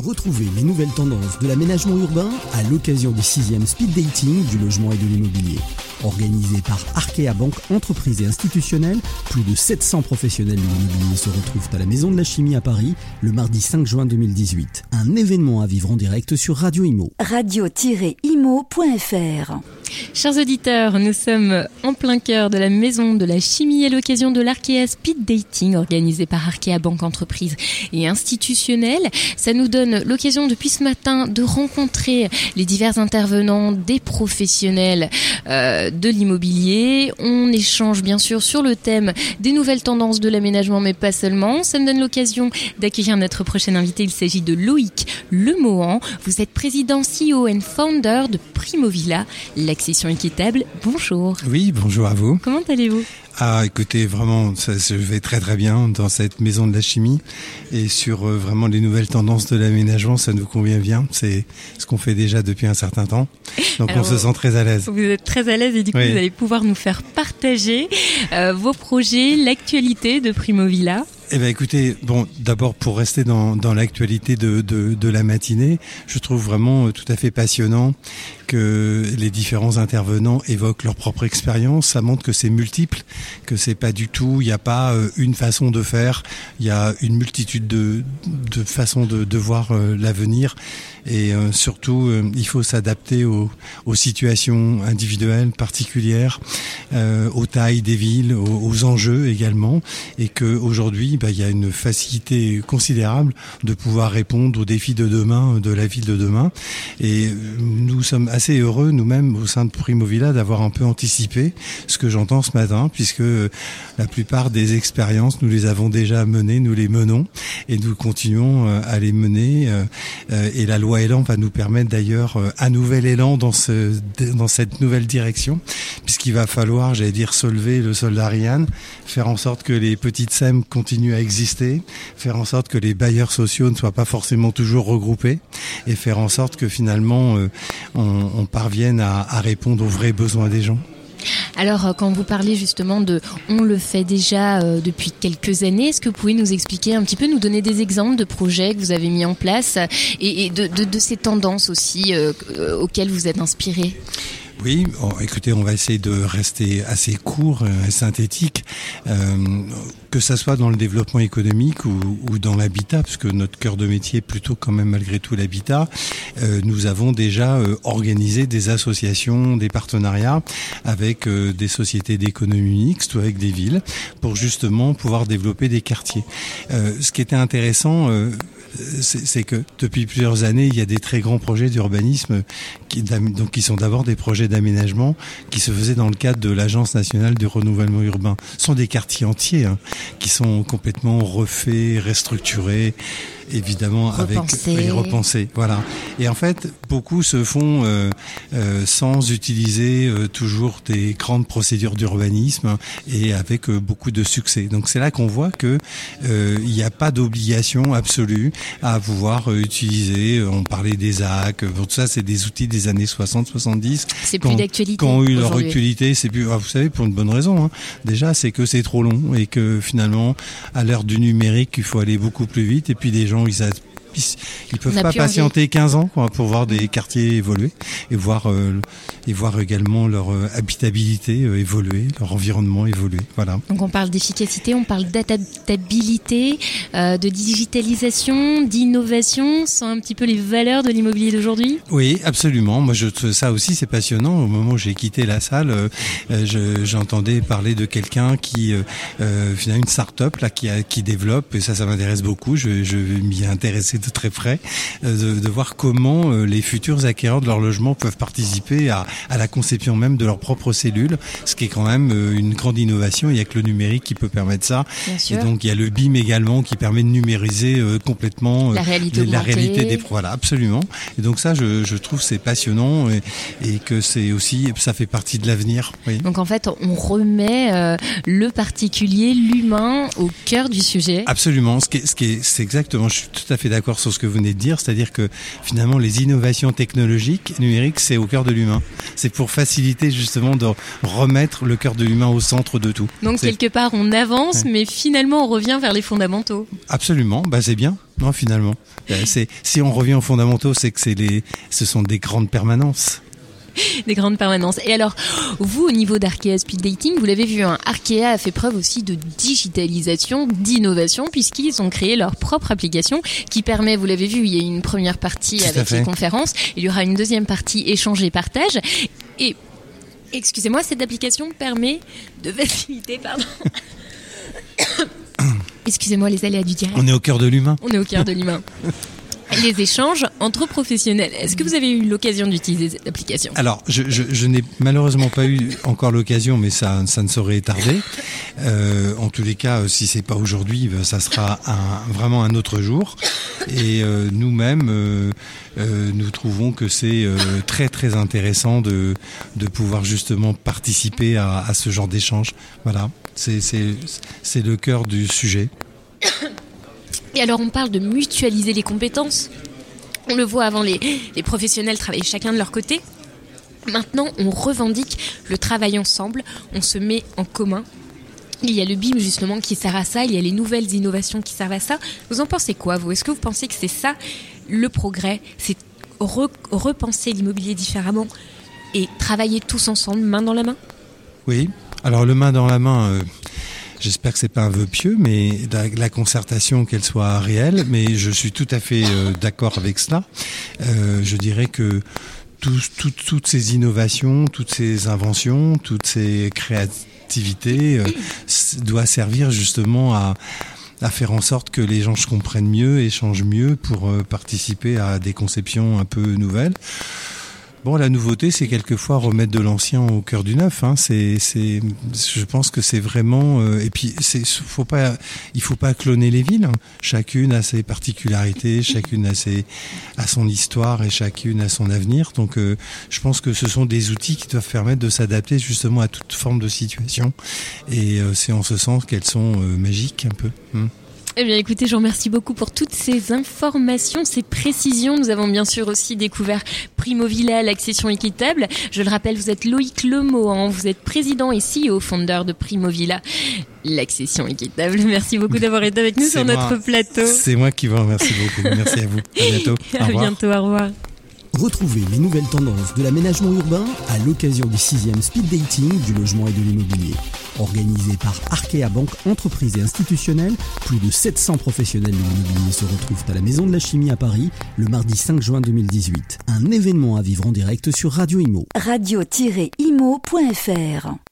Retrouvez les nouvelles tendances de l'aménagement urbain à l'occasion du 6e Speed Dating du logement et de l'immobilier. Organisé par Arkea Banque Entreprises et Institutionnelles, plus de 700 professionnels de l'immobilier se retrouvent à la Maison de la Chimie à Paris le mardi 5 juin 2018. Un événement à vivre en direct sur Radio Imo. Radio-imo.fr. Chers auditeurs, nous sommes en plein cœur de la Maison de la Chimie à l'occasion de l'Arkea Speed Dating organisé par Arkea Banque Entreprises et Institutionnelles. Ça nous donne l'occasion depuis ce matin de rencontrer les divers intervenants, des professionnels de l'immobilier. On échange bien sûr sur le thème des nouvelles tendances de l'aménagement, mais pas seulement. Ça me donne l'occasion d'accueillir notre prochain invité. Il s'agit de Loïc Lemohan. Vous êtes président, CEO and founder de Primovilla, l'accession équitable. Bonjour. Oui, bonjour à vous. Comment allez-vous ? Écoutez, vraiment, je vais très très bien dans cette maison de la chimie et sur vraiment les nouvelles tendances de l'aménagement, ça nous convient bien. C'est ce qu'on fait déjà depuis un certain temps. Donc alors, on se sent très à l'aise. Vous êtes très à l'aise et du coup, oui. Vous allez pouvoir nous faire partager vos projets, l'actualité de Primovilla. Eh bien, écoutez, bon, d'abord pour rester dans l'actualité de la matinée, je trouve vraiment tout à fait passionnant que les différents intervenants évoquent leur propre expérience. Ça montre que c'est multiple, que c'est pas du tout, il n'y a pas une façon de faire, il y a une multitude de façons de voir l'avenir. Et surtout, il faut s'adapter aux situations individuelles, particulières, aux tailles des villes, aux enjeux également, et que aujourd'hui, il y a une facilité considérable de pouvoir répondre aux défis de demain, de la ville de demain. Et nous sommes assez heureux, nous-mêmes, au sein de Primovilla, d'avoir un peu anticipé ce que j'entends ce matin, puisque la plupart des expériences, nous les avons déjà menées, nous les menons, et nous continuons à les mener. Et la loi Elan va nous permettre d'ailleurs un nouvel élan dans cette nouvelle direction, puisqu'il va falloir, solver le soldat Ryan, faire en sorte que les petites SEM continuent à exister, faire en sorte que les bailleurs sociaux ne soient pas forcément toujours regroupés, et faire en sorte que finalement on parvienne à répondre aux vrais besoins des gens. Alors, quand vous parlez justement de « on le fait déjà depuis quelques années », est-ce que vous pouvez nous expliquer un petit peu, nous donner des exemples de projets que vous avez mis en place et de ces tendances aussi auxquelles vous êtes inspiré ? Oui, écoutez, on va essayer de rester assez court et synthétique, que ça soit dans le développement économique ou dans l'habitat, parce que notre cœur de métier est plutôt quand même malgré tout l'habitat. Nous avons déjà organisé des associations, des partenariats avec des sociétés d'économie mixte ou avec des villes pour justement pouvoir développer des quartiers. Ce qui était intéressant, c'est que depuis plusieurs années, il y a des très grands projets d'urbanisme qui sont d'abord des projets d'aménagement qui se faisaient dans le cadre de l'Agence nationale du renouvellement urbain. Ce sont des quartiers entiers qui sont complètement refaits, restructurés, évidemment repensés. Voilà. Et en fait, beaucoup se font sans utiliser toujours des grandes procédures d'urbanisme et avec beaucoup de succès. Donc c'est là qu'on voit que il n'y a pas d'obligation absolue à pouvoir utiliser. On parlait des AC, tout ça, c'est des outils des années 60-70. C'est plus d'actualité. Quand ont eu leur utilité, c'est plus. Vous savez, pour une bonne raison. Déjà, c'est que c'est trop long et que finalement, à l'heure du numérique, il faut aller beaucoup plus vite. Et puis des gens, ils peuvent pas patienter 15 ans pour voir des quartiers évoluer et voir également leur habitabilité évoluer, leur environnement évoluer. Voilà. Donc on parle d'efficacité, on parle d'adaptabilité, de digitalisation, d'innovation, sont un petit peu les valeurs de l'immobilier d'aujourd'hui. Oui, absolument. Moi, ça aussi, c'est passionnant. Au moment où j'ai quitté la salle, j'entendais parler de quelqu'un qui, finalement, une start-up là qui développe, et ça m'intéresse beaucoup. Je vais m'y intéresser de très près, de voir comment les futurs acquéreurs de leur logement peuvent participer à la conception même de leurs propres cellules, ce qui est quand même une grande innovation. Il n'y a que le numérique qui peut permettre ça. Et donc il y a le BIM également qui permet de numériser complètement la réalité des voilà, absolument. Et donc ça, je trouve c'est passionnant et que c'est aussi, ça fait partie de l'avenir. Oui. Donc en fait, on remet le particulier, l'humain au cœur du sujet. Absolument. C'est exactement. Je suis tout à fait d'accord d'accord sur ce que vous venez de dire, c'est-à-dire que finalement les innovations technologiques, numériques, c'est au cœur de l'humain. C'est pour faciliter justement de remettre le cœur de l'humain au centre de tout. Donc quelque part on avance, mais finalement on revient vers les fondamentaux. Absolument, c'est bien. Non, finalement, si on revient aux fondamentaux, c'est que ce sont des grandes permanences. Des grandes permanences. Et alors, vous, au niveau d'Arkea Speed Dating, vous l'avez vu, Arkea a fait preuve aussi de digitalisation, d'innovation, puisqu'ils ont créé leur propre application qui permet, vous l'avez vu, il y a une première partie avec les conférences, il y aura une deuxième partie échange et partage. Et, excusez-moi, cette application permet de faciliter, excusez-moi, les aléas du direct. On est au cœur de l'humain. On est au cœur de l'humain. Les échanges entre professionnels. Est-ce que vous avez eu l'occasion d'utiliser cette application ? Alors, je n'ai malheureusement pas eu encore l'occasion, mais ça ne saurait tarder. En tous les cas, si c'est pas aujourd'hui, ça sera vraiment un autre jour. Et nous-mêmes, nous trouvons que c'est très très intéressant de pouvoir justement participer à ce genre d'échange. Voilà, c'est le cœur du sujet. Et alors on parle de mutualiser les compétences. On le voit avant, les professionnels travaillaient chacun de leur côté. Maintenant, on revendique le travail ensemble, on se met en commun. Il y a le BIM justement qui sert à ça, il y a les nouvelles innovations qui servent à ça. Vous en pensez quoi, vous ? Est-ce que vous pensez que c'est ça le progrès ? C'est repenser l'immobilier différemment et travailler tous ensemble, main dans la main ? Oui, alors le main dans la main... J'espère que c'est pas un vœu pieux, mais la concertation, qu'elle soit réelle, mais je suis tout à fait d'accord avec cela. Je dirais que toutes ces innovations, toutes ces inventions, toutes ces créativités doivent servir justement à faire en sorte que les gens se comprennent mieux, échangent mieux pour participer à des conceptions un peu nouvelles. Bon, la nouveauté, c'est quelquefois remettre de l'ancien au cœur du neuf. Je pense que c'est vraiment. Et puis, il faut pas cloner les villes. Chacune a ses particularités, chacune a son histoire et chacune a son avenir. Donc, je pense que ce sont des outils qui doivent permettre de s'adapter justement à toute forme de situation. Et c'est en ce sens qu'elles sont magiques un peu. Eh bien écoutez, je vous remercie beaucoup pour toutes ces informations, ces précisions. Nous avons bien sûr aussi découvert Primovilla, l'accession équitable. Je le rappelle, vous êtes Loïc Lemohan, vous êtes président et CEO founder de Primovilla, l'accession équitable. Merci beaucoup d'avoir été avec nous sur notre plateau. C'est moi qui vous remercie beaucoup. Merci à vous. À bientôt. À bientôt, au revoir. Retrouvez les nouvelles tendances de l'aménagement urbain à l'occasion du 6e Speed Dating du logement et de l'immobilier. Organisé par Arkea Banque Entreprises et Institutionnelles, plus de 700 professionnels de l'immobilier se retrouvent à la Maison de la Chimie à Paris le mardi 5 juin 2018. Un événement à vivre en direct sur Radio Imo. Radio-imo.fr